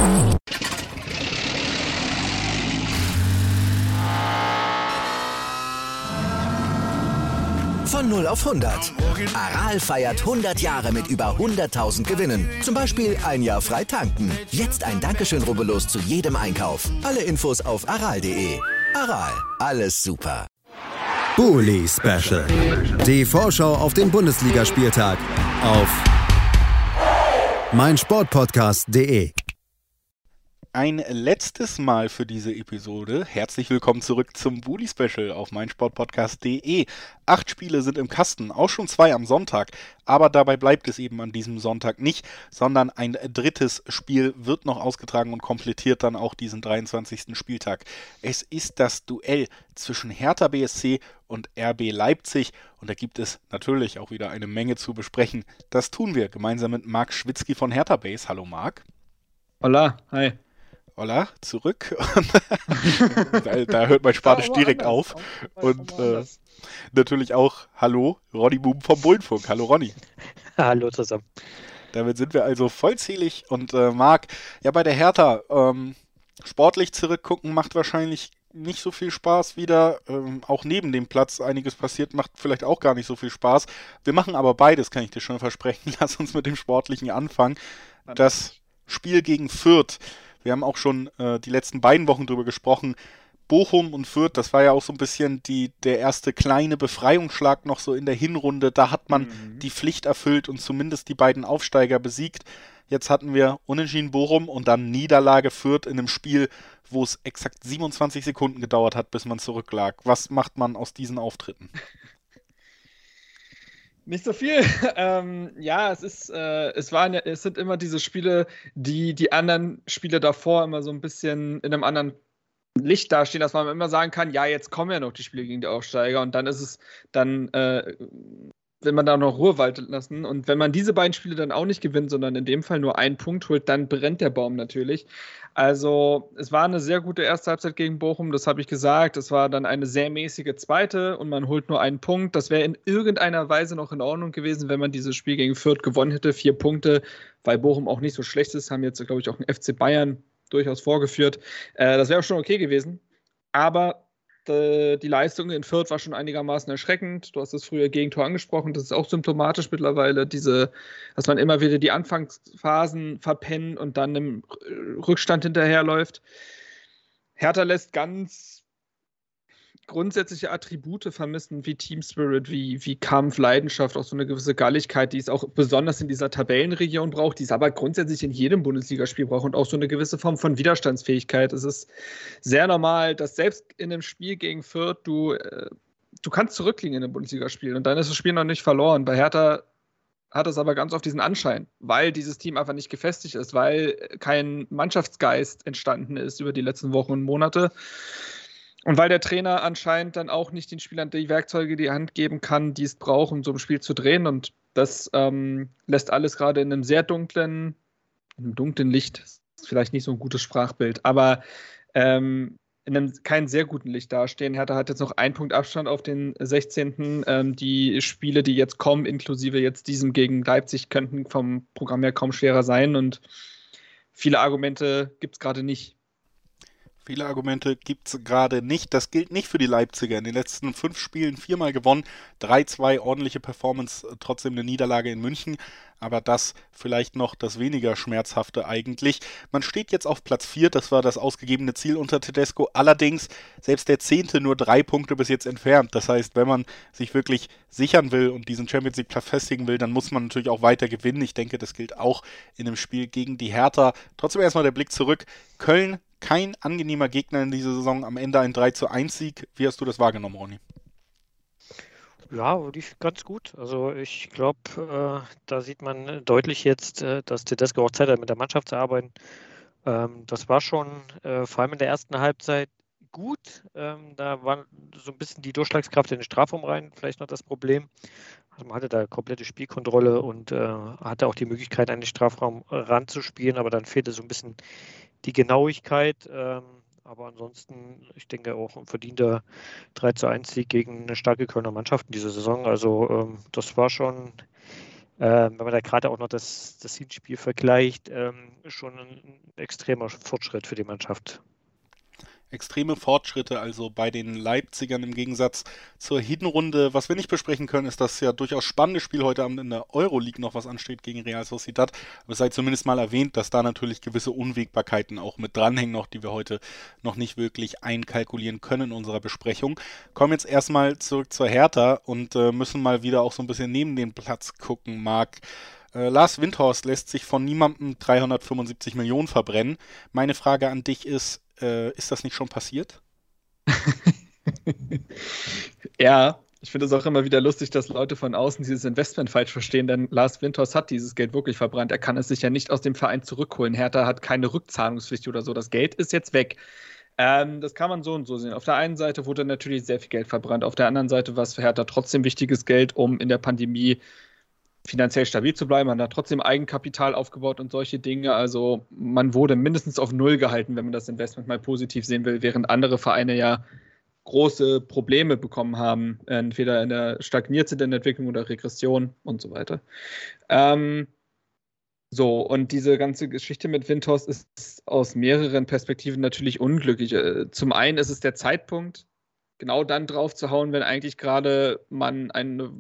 Von 0 auf 100. Aral feiert 100 Jahre mit über 100.000 Gewinnen. Zum Beispiel ein Jahr frei tanken. Jetzt ein Dankeschön, rubbellos zu jedem Einkauf. Alle Infos auf aral.de. Aral, alles super. Bully Special. Die Vorschau auf den Bundesligaspieltag auf meinsportpodcast.de. Ein letztes Mal für diese Episode. Herzlich willkommen zurück zum Bully Special auf meinsportpodcast.de. 8 Spiele sind im Kasten, auch schon 2 am Sonntag. Aber dabei bleibt es eben an diesem Sonntag nicht, sondern ein drittes Spiel wird noch ausgetragen und komplettiert dann auch diesen 23. Spieltag. Es ist das Duell zwischen Hertha BSC und RB Leipzig. Und da gibt es natürlich auch wieder eine Menge zu besprechen. Das tun wir gemeinsam mit Marc Schwitzky von Hertha Base. Hallo Marc. Hola, hi. Hola, zurück. Da hört mein Spanisch direkt auf. Und natürlich auch Hallo, Ronny Buben vom Bullenfunk. Hallo Ronny. Hallo zusammen. Damit sind wir also vollzählig. Und Marc, ja bei der Hertha, sportlich zurückgucken macht wahrscheinlich nicht so viel Spaß wieder. Auch neben dem Platz einiges passiert, macht vielleicht auch gar nicht so viel Spaß. Wir machen aber beides, kann ich dir schon versprechen. Lass uns mit dem Sportlichen anfangen. Das Spiel gegen Fürth. Wir haben auch schon die letzten beiden Wochen drüber gesprochen. Bochum und Fürth, das war ja auch so ein bisschen der erste kleine Befreiungsschlag noch so in der Hinrunde. Da hat man die Pflicht erfüllt und zumindest die beiden Aufsteiger besiegt. Jetzt hatten wir Unentschieden Bochum und dann Niederlage Fürth in einem Spiel, wo es exakt 27 Sekunden gedauert hat, bis man zurücklag. Was macht man aus diesen Auftritten? Nicht so viel. Ja, es sind immer diese Spiele, die anderen Spiele davor immer so ein bisschen in einem anderen Licht dastehen, dass man immer sagen kann, ja, jetzt kommen ja noch die Spiele gegen die Aufsteiger und dann ist es will man da noch Ruhe walten lassen. Und wenn man diese beiden Spiele dann auch nicht gewinnt, sondern in dem Fall nur einen Punkt holt, dann brennt der Baum natürlich. Also es war eine sehr gute erste Halbzeit gegen Bochum, das habe ich gesagt. Es war dann eine sehr mäßige zweite und man holt nur einen Punkt. Das wäre in irgendeiner Weise noch in Ordnung gewesen, wenn man dieses Spiel gegen Fürth gewonnen hätte. 4 Punkte, weil Bochum auch nicht so schlecht ist, haben jetzt, glaube ich, auch einen FC Bayern durchaus vorgeführt. Das wäre auch schon okay gewesen. Aber die Leistung in Fürth war schon einigermaßen erschreckend. Du hast das früher Gegentor angesprochen. Das ist auch symptomatisch mittlerweile, dass man immer wieder die Anfangsphasen verpennt und dann im Rückstand hinterherläuft. Hertha lässt ganz grundsätzliche Attribute vermissen, wie Team Spirit, wie Kampf, Leidenschaft, auch so eine gewisse Galligkeit, die es auch besonders in dieser Tabellenregion braucht, die es aber grundsätzlich in jedem Bundesligaspiel braucht und auch so eine gewisse Form von Widerstandsfähigkeit. Es ist sehr normal, dass selbst in einem Spiel gegen Fürth du kannst zurückliegen in einem Bundesligaspiel und dann ist das Spiel noch nicht verloren. Bei Hertha hat es aber ganz oft diesen Anschein, weil dieses Team einfach nicht gefestigt ist, weil kein Mannschaftsgeist entstanden ist über die letzten Wochen und Monate. Und weil der Trainer anscheinend dann auch nicht den Spielern die Werkzeuge in die Hand geben kann, die es braucht, um so ein Spiel zu drehen. Und das lässt alles gerade in einem sehr dunklen Licht, ist vielleicht nicht so ein gutes Sprachbild, aber in einem kein sehr guten Licht dastehen. Hertha hat jetzt noch 1 Punkt Abstand auf den 16. Die Spiele, die jetzt kommen, inklusive jetzt diesem gegen Leipzig, könnten vom Programm her kaum schwerer sein. Und viele Argumente gibt es gerade nicht. Viele Argumente gibt es gerade nicht. Das gilt nicht für die Leipziger. In den letzten 5 Spielen 4-mal gewonnen. 3-2 ordentliche Performance, trotzdem eine Niederlage in München. Aber das vielleicht noch das weniger Schmerzhafte eigentlich. Man steht jetzt auf Platz 4. Das war das ausgegebene Ziel unter Tedesco. Allerdings selbst der 10. nur 3 Punkte bis jetzt entfernt. Das heißt, wenn man sich wirklich sichern will und diesen Champions League Platz festigen will, dann muss man natürlich auch weiter gewinnen. Ich denke, das gilt auch in einem Spiel gegen die Hertha. Trotzdem erstmal der Blick zurück. Köln, kein angenehmer Gegner in dieser Saison, am Ende ein 3-1-Sieg. Wie hast du das wahrgenommen, Ronny? Ja, lief ganz gut. Also ich glaube, da sieht man deutlich jetzt, dass Tedesco auch Zeit hat, mit der Mannschaft zu arbeiten. Das war schon vor allem in der ersten Halbzeit gut. Da war so ein bisschen die Durchschlagskraft in den Strafraum rein, vielleicht noch das Problem. Also man hatte da komplette Spielkontrolle und hatte auch die Möglichkeit, an den Strafraum ranzuspielen, aber dann fehlte so ein bisschen die Genauigkeit. Aber ansonsten, ich denke auch ein verdienter 3-1-Sieg gegen eine starke Kölner Mannschaft in dieser Saison. Also das war schon wenn man da gerade auch noch das Hinspiel vergleicht, schon ein extremer Fortschritt für die Mannschaft. Extreme Fortschritte also bei den Leipzigern im Gegensatz zur Hinrunde. Was wir nicht besprechen können, ist das ja durchaus spannende Spiel heute Abend in der Euroleague noch was ansteht gegen Real Sociedad. Aber es sei zumindest mal erwähnt, dass da natürlich gewisse Unwägbarkeiten auch mit dranhängen noch, die wir heute noch nicht wirklich einkalkulieren können in unserer Besprechung. Kommen jetzt erstmal zurück zur Hertha und müssen mal wieder auch so ein bisschen neben den Platz gucken, Marc. Lars Windhorst lässt sich von niemandem 375 Millionen verbrennen. Meine Frage an dich ist das nicht schon passiert? Ja, ich finde es auch immer wieder lustig, dass Leute von außen dieses Investment falsch verstehen, denn Lars Windhorst hat dieses Geld wirklich verbrannt. Er kann es sich ja nicht aus dem Verein zurückholen. Hertha hat keine Rückzahlungspflicht oder so. Das Geld ist jetzt weg. Das kann man so und so sehen. Auf der einen Seite wurde natürlich sehr viel Geld verbrannt. Auf der anderen Seite war es für Hertha trotzdem wichtiges Geld, um in der Pandemie finanziell stabil zu bleiben. Man hat trotzdem Eigenkapital aufgebaut und solche Dinge. Also man wurde mindestens auf Null gehalten, wenn man das Investment mal positiv sehen will, während andere Vereine ja große Probleme bekommen haben, entweder stagniert sind in der Entwicklung oder Regression und so weiter. Und diese ganze Geschichte mit Windhorst ist aus mehreren Perspektiven natürlich unglücklich. Zum einen ist es der Zeitpunkt, genau dann drauf zu hauen, wenn eigentlich gerade man eine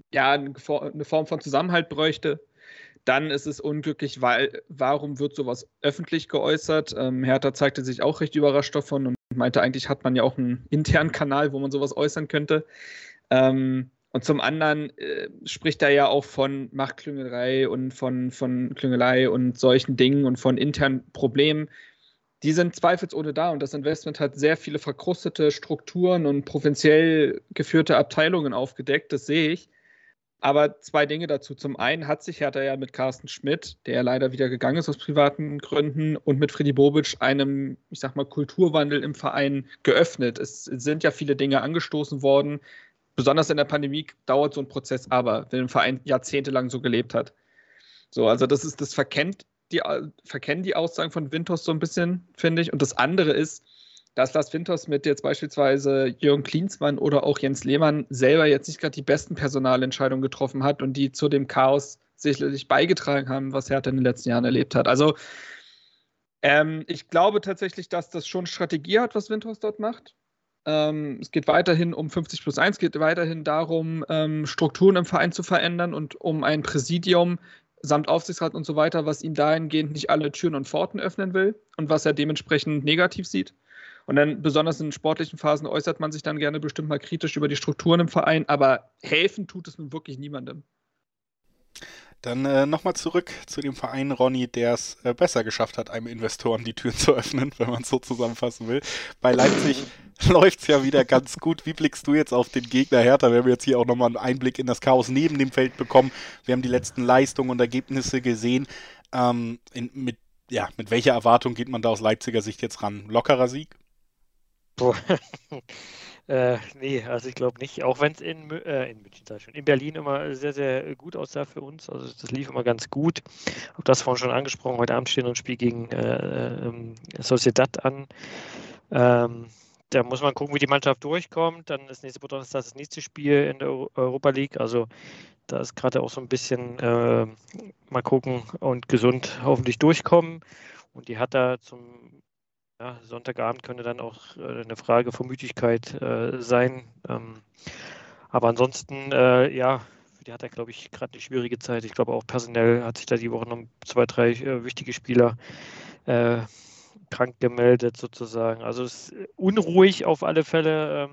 Form von Zusammenhalt bräuchte. Dann ist es unglücklich, weil warum wird sowas öffentlich geäußert? Hertha zeigte sich auch recht überrascht davon und meinte, eigentlich hat man ja auch einen internen Kanal, wo man sowas äußern könnte. Und zum anderen spricht er ja auch von Machtklüngelei und von Klüngelei und solchen Dingen und von internen Problemen. Die sind zweifelsohne da und das Investment hat sehr viele verkrustete Strukturen und provinziell geführte Abteilungen aufgedeckt, das sehe ich. Aber zwei Dinge dazu. Zum einen hat sich Hertha ja mit Carsten Schmidt, der leider wieder gegangen ist aus privaten Gründen, und mit Freddy Bobic einem, ich sag mal, Kulturwandel im Verein geöffnet. Es sind ja viele Dinge angestoßen worden. Besonders in der Pandemie dauert so ein Prozess aber, wenn ein Verein jahrzehntelang so gelebt hat. So, also das verkennen die Aussagen von Windhorst so ein bisschen, finde ich. Und das andere ist, dass Lars Windhorst mit jetzt beispielsweise Jürgen Klinsmann oder auch Jens Lehmann selber jetzt nicht gerade die besten Personalentscheidungen getroffen hat und die zu dem Chaos sicherlich beigetragen haben, was Hertha in den letzten Jahren erlebt hat. Also ich glaube tatsächlich, dass das schon Strategie hat, was Windhorst dort macht. Es geht weiterhin um 50+1, es geht weiterhin darum, Strukturen im Verein zu verändern und um ein Präsidium samt Aufsichtsrat und so weiter, was ihm dahingehend nicht alle Türen und Pforten öffnen will und was er dementsprechend negativ sieht. Und dann besonders in sportlichen Phasen äußert man sich dann gerne bestimmt mal kritisch über die Strukturen im Verein, aber helfen tut es nun wirklich niemandem. Dann nochmal zurück zu dem Verein, Ronny, der es besser geschafft hat, einem Investoren die Türen zu öffnen, wenn man es so zusammenfassen will. Bei Leipzig läuft es ja wieder ganz gut. Wie blickst du jetzt auf den Gegner Hertha? Wir haben jetzt hier auch nochmal einen Einblick in das Chaos neben dem Feld bekommen. Wir haben die letzten Leistungen und Ergebnisse gesehen. Mit welcher Erwartung geht man da aus Leipziger Sicht jetzt ran? Lockerer Sieg? Nee, also ich glaube nicht. Auch wenn es in München, in Berlin immer sehr, sehr gut aussah für uns. Also das lief immer ganz gut. Habe das vorhin schon angesprochen. Heute Abend steht noch ein Spiel gegen Sociedad an. Da muss man gucken, wie die Mannschaft durchkommt. Dann ist nächste Woche das nächste Spiel in der Europa League. Also da ist gerade auch so ein bisschen mal gucken und gesund hoffentlich durchkommen. Und die hat da Sonntagabend könnte dann auch eine Frage von Müdigkeit sein. Aber ansonsten, die hat er, glaube ich, gerade eine schwierige Zeit. Ich glaube auch personell hat sich da die Woche noch 2, 3 wichtige Spieler krank gemeldet sozusagen. Also es ist unruhig auf alle Fälle.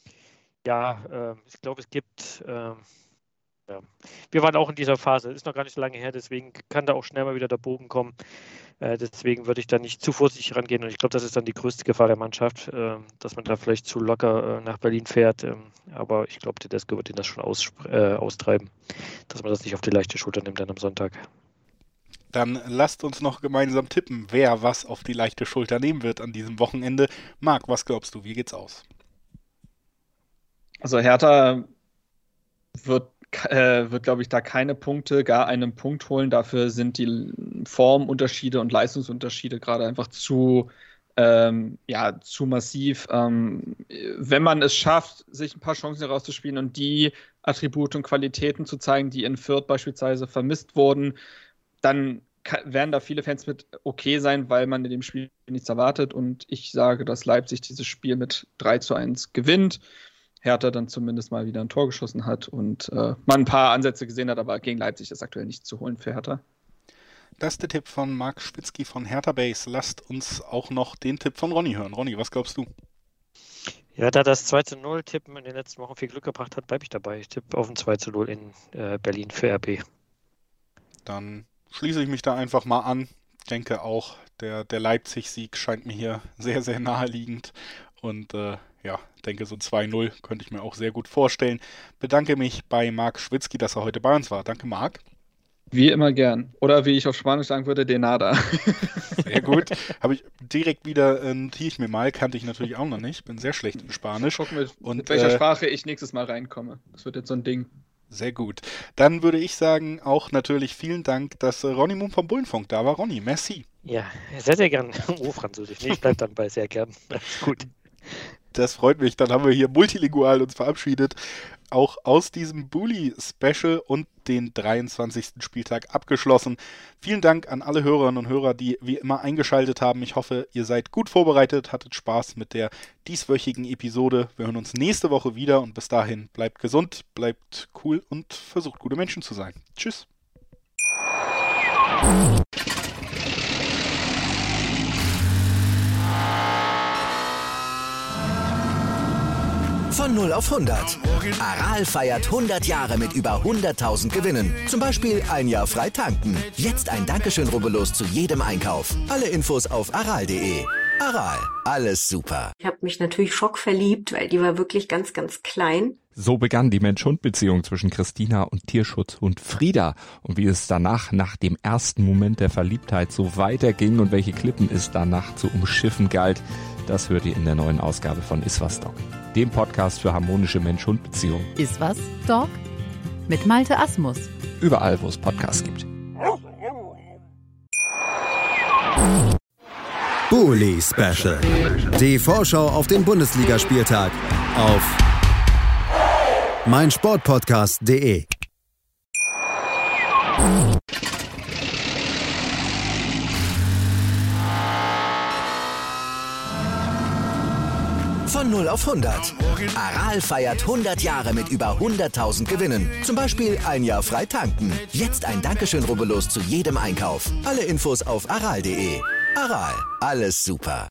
Ich glaube, es gibt... Wir waren auch in dieser Phase, ist noch gar nicht so lange her, deswegen kann da auch schnell mal wieder der Bogen kommen. Deswegen würde ich da nicht zu vorsichtig rangehen und ich glaube, das ist dann die größte Gefahr der Mannschaft, dass man da vielleicht zu locker nach Berlin fährt. Aber ich glaube, Tedesco wird ihn das schon austreiben, dass man das nicht auf die leichte Schulter nimmt dann am Sonntag. Dann lasst uns noch gemeinsam tippen, wer was auf die leichte Schulter nehmen wird an diesem Wochenende. Marc, was glaubst du, wie geht's aus? Also Hertha wird, glaube ich, da keine Punkte, gar einen Punkt holen. Dafür sind die Formunterschiede und Leistungsunterschiede gerade einfach zu zu massiv. Wenn man es schafft, sich ein paar Chancen herauszuspielen und die Attribute und Qualitäten zu zeigen, die in Fürth beispielsweise vermisst wurden, dann werden da viele Fans mit okay sein, weil man in dem Spiel nichts erwartet. Und ich sage, dass Leipzig dieses Spiel mit 3:1 gewinnt. Hertha dann zumindest mal wieder ein Tor geschossen hat und man ein paar Ansätze gesehen hat, aber gegen Leipzig ist aktuell nichts zu holen für Hertha. Das ist der Tipp von Marc Schwitzky von Hertha Base. Lasst uns auch noch den Tipp von Ronny hören. Ronny, was glaubst du? Ja, da das 2:0-Tippen in den letzten Wochen viel Glück gebracht hat, bleibe ich dabei. Ich tippe auf ein 2:0 in Berlin für RB. Dann schließe ich mich da einfach mal an. Ich denke auch, der Leipzig-Sieg scheint mir hier sehr, sehr naheliegend. Und denke, so 2:0 könnte ich mir auch sehr gut vorstellen. Bedanke mich bei Marc Schwitzky, dass er heute bei uns war. Danke, Marc. Wie immer gern. Oder wie ich auf Spanisch sagen würde, de nada. Sehr gut. Habe ich direkt wieder, notiere ich mir mal, kannte ich natürlich auch noch nicht. Bin sehr schlecht in Spanisch. Gucken wir, mit welcher Sprache ich nächstes Mal reinkomme. Das wird jetzt so ein Ding. Sehr gut. Dann würde ich sagen, auch natürlich vielen Dank, dass Ronny Moon vom Bullenfunk da war. Ronny, merci. Ja, sehr, sehr gern. Französisch. Nee, ich bleib dann bei sehr gern. Alles gut. Das freut mich. Dann haben wir hier multilingual uns verabschiedet. Auch aus diesem Bully-Special und den 23. Spieltag abgeschlossen. Vielen Dank an alle Hörerinnen und Hörer, die wie immer eingeschaltet haben. Ich hoffe, ihr seid gut vorbereitet, hattet Spaß mit der dieswöchigen Episode. Wir hören uns nächste Woche wieder und bis dahin bleibt gesund, bleibt cool und versucht gute Menschen zu sein. Tschüss. Von 0 auf 100. Aral feiert 100 Jahre mit über 100.000 Gewinnen. Zum Beispiel ein Jahr frei tanken. Jetzt ein Dankeschön, rubbellos zu jedem Einkauf. Alle Infos auf aral.de. Aral, alles super. Ich habe mich natürlich schockverliebt, weil die war wirklich ganz, ganz klein. So begann die Mensch-Hund-Beziehung zwischen Christina und Tierschutzhund Frieda. Und wie es danach, nach dem ersten Moment der Verliebtheit, so weiterging und welche Klippen es danach zu umschiffen galt, das hört ihr in der neuen Ausgabe von Iswas Dog, dem Podcast für harmonische Mensch-Hund-Beziehungen. Iswas Dog? Mit Malte Asmus. Überall, wo es Podcasts gibt. Bully Special. Die Vorschau auf den Bundesligaspieltag auf meinsportpodcast.de. Von 0 auf 100. Aral feiert 100 Jahre mit über 100.000 Gewinnen. Zum Beispiel ein Jahr frei tanken. Jetzt ein Dankeschön, rubbellos zu jedem Einkauf. Alle Infos auf aral.de. Aral, alles super.